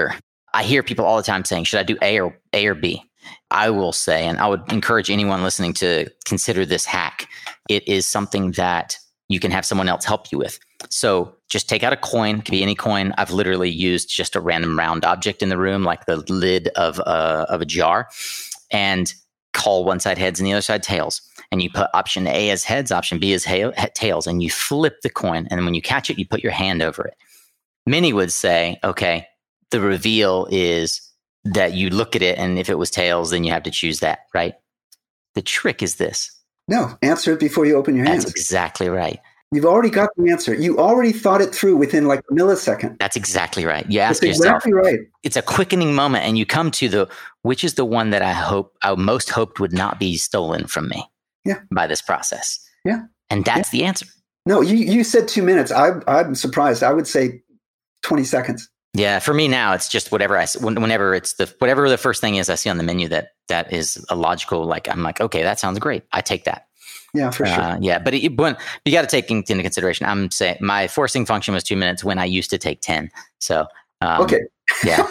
I hear people all the time saying, should I do A or B? I will say, and I would encourage anyone listening to consider this hack. It is something that you can have someone else help you with. So just take out a coin, it could be any coin. I've literally used just a random round object in the room, like the lid of a jar, and call one side heads and the other side tails. And you put option A as heads, option B as tails, and you flip the coin. And when you catch it, you put your hand over it. Many would say, okay, the reveal is that you look at it, and if it was tails, then you have to choose that, right? The trick is this. No, answer it before you open your hands. That's exactly right. You've already got the answer. You already thought it through within like a millisecond. That's exactly right. You ask That's yourself, exactly right. It's a quickening moment, and you come to which is the one that I most hoped would not be stolen from me by this process. Yeah. And that's the answer. No, you said 2 minutes. I'm surprised. I would say 20 seconds. Yeah, for me now, it's just whatever whatever the first thing is I see on the menu that is a logical, like, I'm like, okay, that sounds great. I take that. Yeah, for sure. But when you got to take into consideration, I'm saying my forcing function was 2 minutes when I used to take 10. So, okay. Yeah.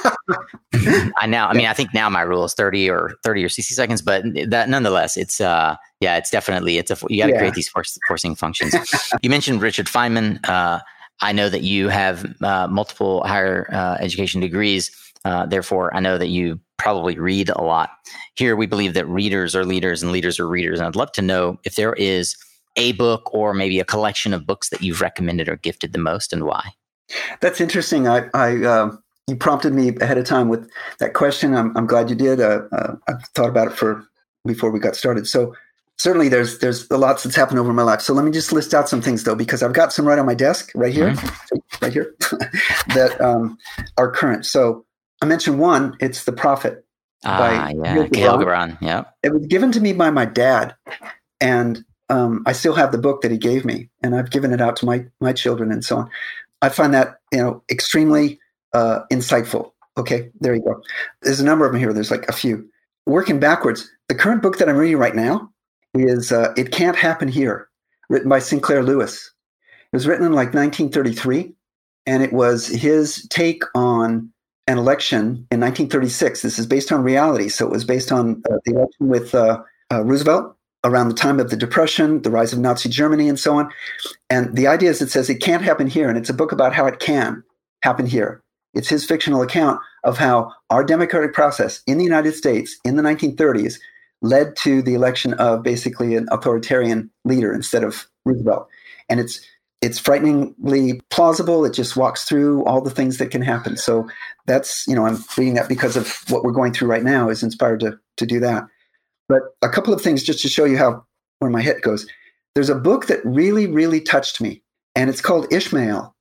I think now my rule is 30 or 60 seconds, but that nonetheless, it's it's definitely, you got to create these forcing functions. You mentioned Richard Feynman. I know that you have multiple higher education degrees. Therefore, I know that you probably read a lot. Here, we believe that readers are leaders and leaders are readers. And I'd love to know if there is a book or maybe a collection of books that you've recommended or gifted the most, and why. That's interesting. You prompted me ahead of time with that question. I'm glad you did. I've thought about it before we got started. So certainly there's a lot that's happened over my life. So let me just list out some things, though, because I've got some right on my desk right here, right here, that are current. So I mentioned one. It's The Prophet by Kahlil Gibran. Yeah, it was given to me by my dad, and I still have the book that he gave me, and I've given it out to my children and so on. I find that extremely insightful. Okay, there you go. There's a number of them here. There's like a few. Working backwards, the current book that I'm reading right now is It Can't Happen Here, written by Sinclair Lewis. It was written in like 1933, and it was his take on an election in 1936. This is based on reality. So it was based on the election with Roosevelt around the time of the Depression, the rise of Nazi Germany, and so on. And the idea is, it says it can't happen here, and it's a book about how it can happen here. It's his fictional account of how our democratic process in the United States in the 1930s led to the election of basically an authoritarian leader instead of Roosevelt. And it's frighteningly plausible. It just walks through all the things that can happen. So that's, I'm reading that because of what we're going through right now, is inspired to do that. But a couple of things just to show you where my head goes. There's a book that really, really touched me, and it's called Ishmael,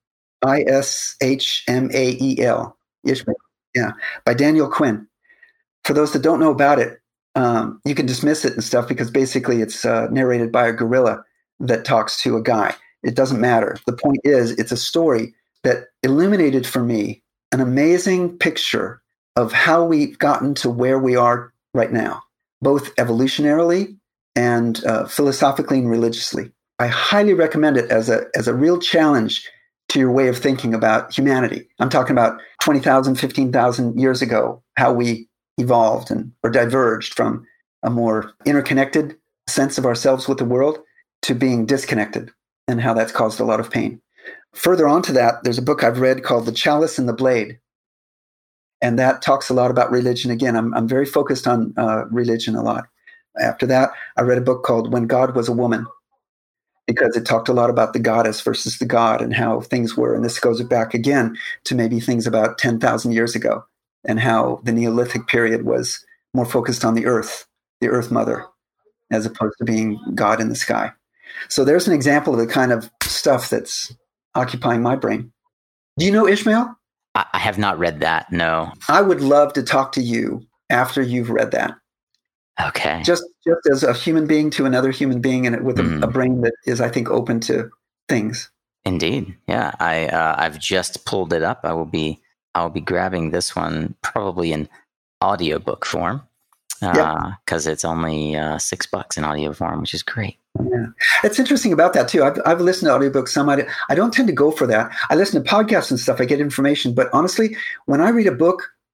Ishmael, Ishmael, by Daniel Quinn. For those that don't know about it, you can dismiss it and stuff because basically it's narrated by a gorilla that talks to a guy. It doesn't matter. The point is, it's a story that illuminated for me an amazing picture of how we've gotten to where we are right now, both evolutionarily and philosophically and religiously. I highly recommend it as a real challenge to your way of thinking about humanity. I'm talking about 20,000, 15,000 years ago, how we evolved or diverged from a more interconnected sense of ourselves with the world to being disconnected, and how that's caused a lot of pain. Further on to that, there's a book I've read called The Chalice and the Blade. And that talks a lot about religion. Again, I'm very focused on religion a lot. After that, I read a book called When God Was a Woman, because it talked a lot about the goddess versus the god and how things were. And this goes back again to maybe things about 10,000 years ago, and how the Neolithic period was more focused on the earth mother, as opposed to being God in the sky. So there's an example of the kind of stuff that's occupying my brain. Do you know Ishmael? I have not read that, no. I would love to talk to you after you've read that. Okay. Just as a human being to another human being, and with a brain that is, I think, open to things. Indeed. Yeah. I've just pulled it up. I'll be grabbing this one probably in audiobook form, because it's only $6 in audio form, which is great. Yeah. It's interesting about that too. I've listened to audiobooks some. I don't tend to go for that. I listen to podcasts and stuff. I get information. But honestly, when I read a book,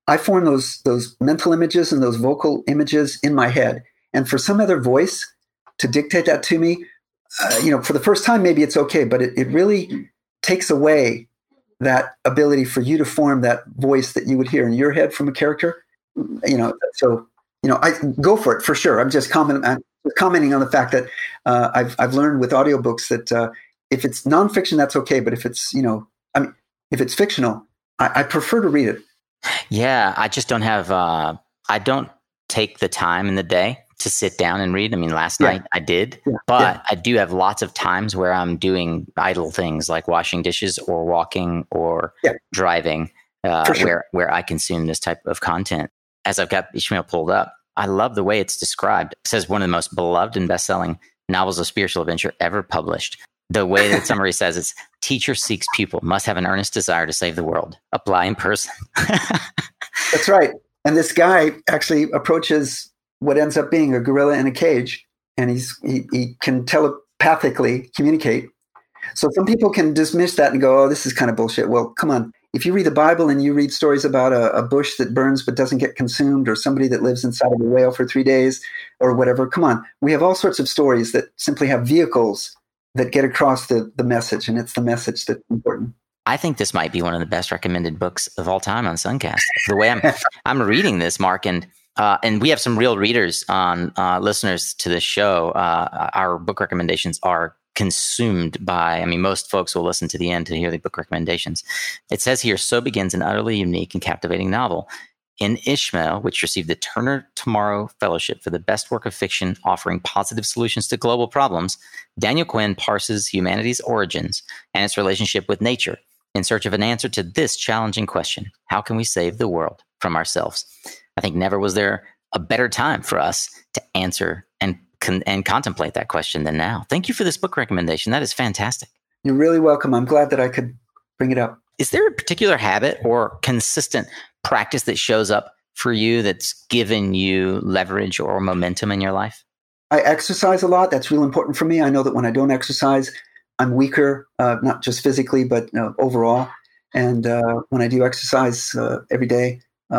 I form those mental images and those vocal images in my head. And for some other voice to dictate that to me, for the first time, maybe it's okay, but it really takes away that ability for you to form that voice that you would hear in your head from a character. I go for it for sure. I'm just commenting on the fact that I've learned with audiobooks that if it's nonfiction, that's okay. But if it's, if it's fictional, I prefer to read it. Yeah, I just don't have, I don't take the time in the day to sit down and read. I mean, last night I did, but I do have lots of times where I'm doing idle things like washing dishes or walking or driving, sure. where I consume this type of content. As I've got Ishmael pulled up, I love the way it's described. It says one of the most beloved and best-selling novels of spiritual adventure ever published. The way that summary says it's teacher seeks pupil, must have an earnest desire to save the world. Apply in person. That's right. And this guy actually approaches what ends up being a gorilla in a cage, and he can telepathically communicate. So some people can dismiss that and go, oh, this is kind of bullshit. Well, come on. If you read the Bible and you read stories about a bush that burns but doesn't get consumed, or somebody that lives inside of a whale for 3 days or whatever, come on. We have all sorts of stories that simply have vehicles that get across the message, and it's the message that's important. I think this might be one of the best recommended books of all time on Suncast. The way I'm reading this, Mark, and we have some real readers on listeners to this show. Our book recommendations are consumed by, most folks will listen to the end to hear the book recommendations. It says here, so begins an utterly unique and captivating novel. In Ishmael, which received the Turner Tomorrow Fellowship for the best work of fiction offering positive solutions to global problems, Daniel Quinn parses humanity's origins and its relationship with nature in search of an answer to this challenging question: how can we save the world from ourselves? I think never was there a better time for us to answer and contemplate that question than now. Thank you for this book recommendation. That is fantastic. You're really welcome. I'm glad that I could bring it up. Is there a particular habit or consistent practice that shows up for you that's given you leverage or momentum in your life? I exercise a lot. That's real important for me. I know that when I don't exercise, I'm weaker, not just physically, but overall. And when I do exercise every day,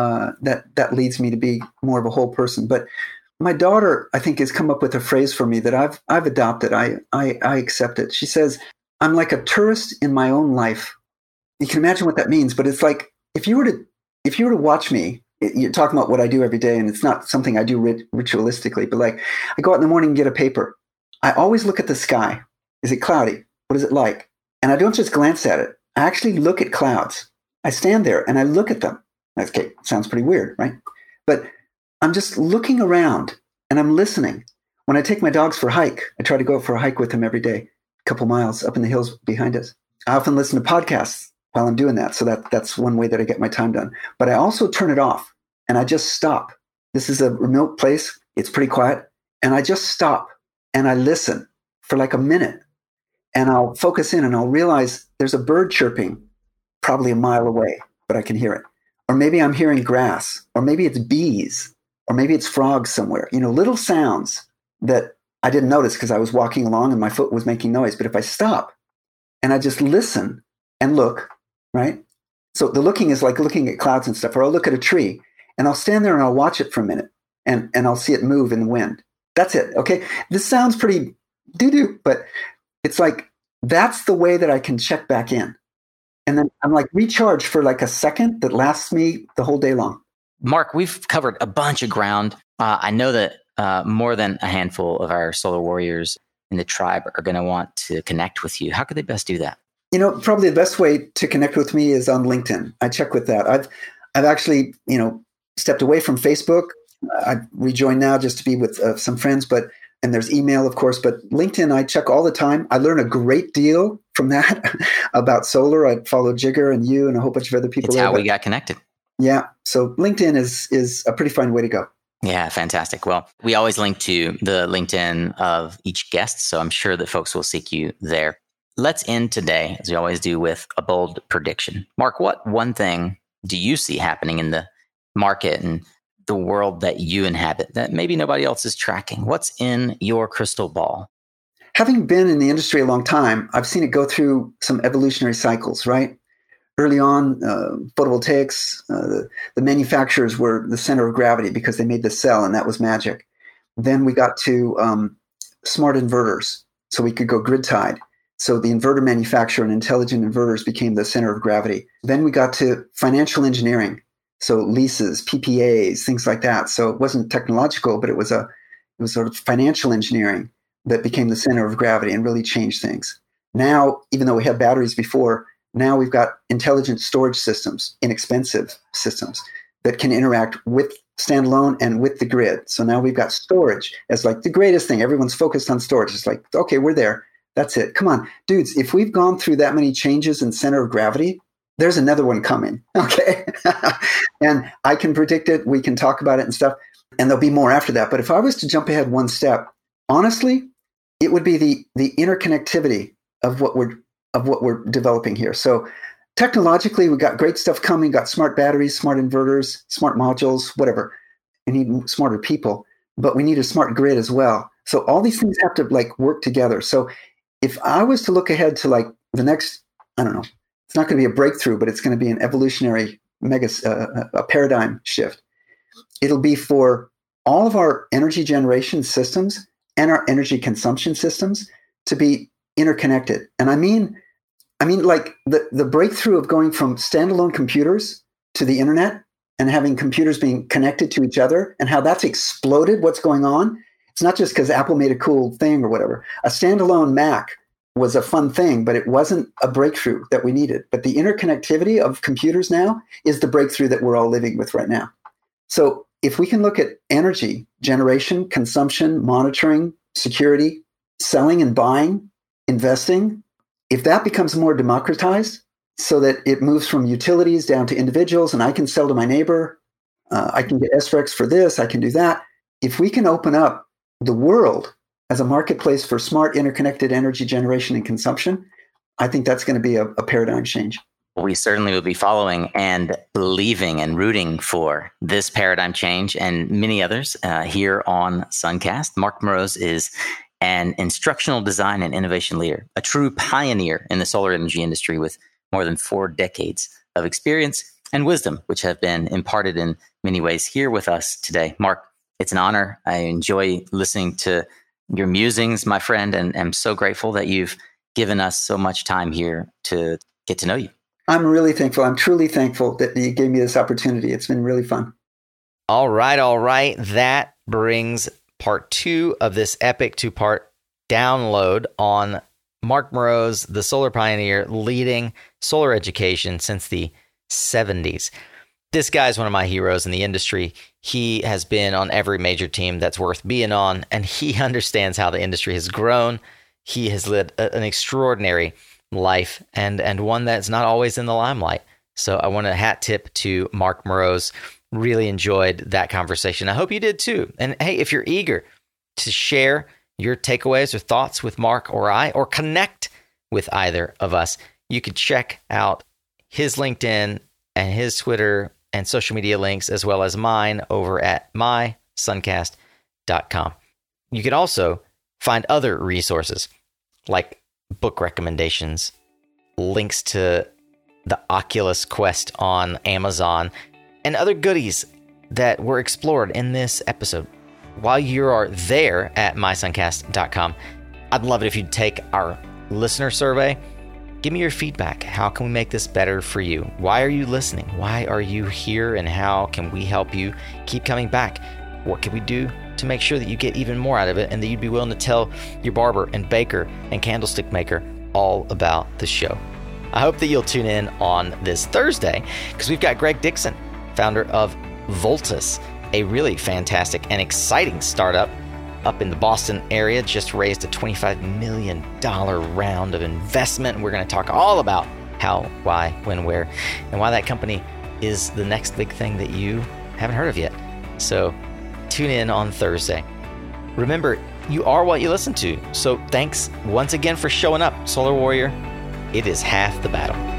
that leads me to be more of a whole person. But my daughter, I think, has come up with a phrase for me that I've adopted. I accept it. She says, I'm like a tourist in my own life. You can imagine what that means, but it's like, if you were to watch me, you're talking about what I do every day, and it's not something I do ritualistically, but like I go out in the morning and get a paper. I always look at the sky. Is it cloudy? What is it like? And I don't just glance at it. I actually look at clouds. I stand there and I look at them. Okay, sounds pretty weird, right? But I'm just looking around and I'm listening. When I take my dogs for a hike, I try to go for a hike with them every day, a couple miles up in the hills behind us. I often listen to podcasts while I'm doing that. So that's one way that I get my time done. But I also turn it off and I just stop. This is a remote place. It's pretty quiet. And I just stop and I listen for like a minute. And I'll focus in and I'll realize there's a bird chirping probably a mile away, but I can hear it. Or maybe I'm hearing grass, or maybe it's bees, or maybe it's frogs somewhere. Little sounds that I didn't notice because I was walking along and my foot was making noise. But if I stop and I just listen and look, right? So the looking is like looking at clouds and stuff, or I'll look at a tree and I'll stand there and I'll watch it for a minute and I'll see it move in the wind. That's it. Okay. This sounds pretty doo-doo, but it's like, that's the way that I can check back in. And then I'm like recharged for like a second that lasts me the whole day long. Mark, we've covered a bunch of ground. I know that more than a handful of our solar warriors in the tribe are going to want to connect with you. How could they best do that? Probably the best way to connect with me is on LinkedIn. I check with that. I've actually, stepped away from Facebook. I've rejoined now just to be with some friends, and there's email, of course, but LinkedIn, I check all the time. I learn a great deal from that about solar. I follow Jigger and you and a whole bunch of other people. It's how we got connected. Yeah. So LinkedIn is a pretty fine way to go. Yeah, fantastic. Well, we always link to the LinkedIn of each guest, so I'm sure that folks will seek you there. Let's end today, as we always do, with a bold prediction. Mark, what one thing do you see happening in the market and the world that you inhabit that maybe nobody else is tracking? What's in your crystal ball? Having been in the industry a long time, I've seen it go through some evolutionary cycles, right? early on, photovoltaics, the manufacturers were the center of gravity because they made the cell, and that was magic. Then we got to smart inverters, so we could go grid tied. So the inverter manufacturer and intelligent inverters became the center of gravity. Then we got to financial engineering, so leases, PPAs, things like that. So it wasn't technological, but it was sort of financial engineering that became the center of gravity and really changed things. Now, even though we had batteries before, now we've got intelligent storage systems, inexpensive systems that can interact with standalone and with the grid. So now we've got storage as like the greatest thing. Everyone's focused on storage. It's like, okay, we're there. That's it. Come on, dudes, if we've gone through that many changes in center of gravity, there's another one coming. Okay. And I can predict it. We can talk about it and stuff. And there'll be more after that. But if I was to jump ahead one step, honestly, it would be the interconnectivity of what we're developing here. So technologically, we've got great stuff coming, got smart batteries, smart inverters, smart modules, whatever. We need smarter people, but we need a smart grid as well. So all these things have to like work together. So if I was to look ahead to like the next, I don't know, it's not going to be a breakthrough, but it's going to be an evolutionary a paradigm shift. It'll be for all of our energy generation systems and our energy consumption systems to be interconnected. And I mean like the breakthrough of going from standalone computers to the internet and having computers being connected to each other and how that's exploded what's going on. It's not just because Apple made a cool thing or whatever. A standalone Mac was a fun thing, but it wasn't a breakthrough that we needed. But the interconnectivity of computers now is the breakthrough that we're all living with right now. So if we can look at energy generation, consumption, monitoring, security, selling and buying, investing, if that becomes more democratized so that it moves from utilities down to individuals and I can sell to my neighbor, I can get SREX for this, I can do that. If we can open up the world as a marketplace for smart interconnected energy generation and consumption, I think that's going to be a paradigm change. We certainly will be following and believing and rooting for this paradigm change and many others here on Suncast. Mark Moroz is an instructional design and innovation leader, a true pioneer in the solar energy industry with more than 4 decades of experience and wisdom, which have been imparted in many ways here with us today. Mark, it's an honor. I enjoy listening to your musings, my friend, and I'm so grateful that you've given us so much time here to get to know you. I'm really thankful. I'm truly thankful that you gave me this opportunity. It's been really fun. All right. That brings part 2 of this epic 2-part download on Mark Moroz, the solar pioneer leading solar education since the 70s. This guy is one of my heroes in the industry. He has been on every major team that's worth being on, and he understands how the industry has grown. He has led an extraordinary life and one that's not always in the limelight. So I want to hat tip to Mark Moroz. Really enjoyed that conversation. I hope you did too. And hey, if you're eager to share your takeaways or thoughts with Mark or I, or connect with either of us, you could check out his LinkedIn and his Twitter and social media links, as well as mine, over at mysuncast.com. You can also find other resources like book recommendations, links to the Oculus Quest on Amazon, and other goodies that were explored in this episode. While you are there at mysuncast.com, I'd love it if you'd take our listener survey. Give me your feedback. How can we make this better for you? Why are you listening? Why are you here? And how can we help you keep coming back? What can we do to make sure that you get even more out of it and that you'd be willing to tell your barber and baker and candlestick maker all about the show? I hope that you'll tune in on this Thursday because we've got Greg Dixon, founder of Voltus, a really fantastic and exciting startup up in the Boston area, just raised a $25 million round of investment. We're going to talk all about how, why, when, where, and why that company is the next big thing that you haven't heard of yet. So tune in on Thursday. Remember, you are what you listen to. So thanks once again for showing up, Solar Warrior. It is half the battle.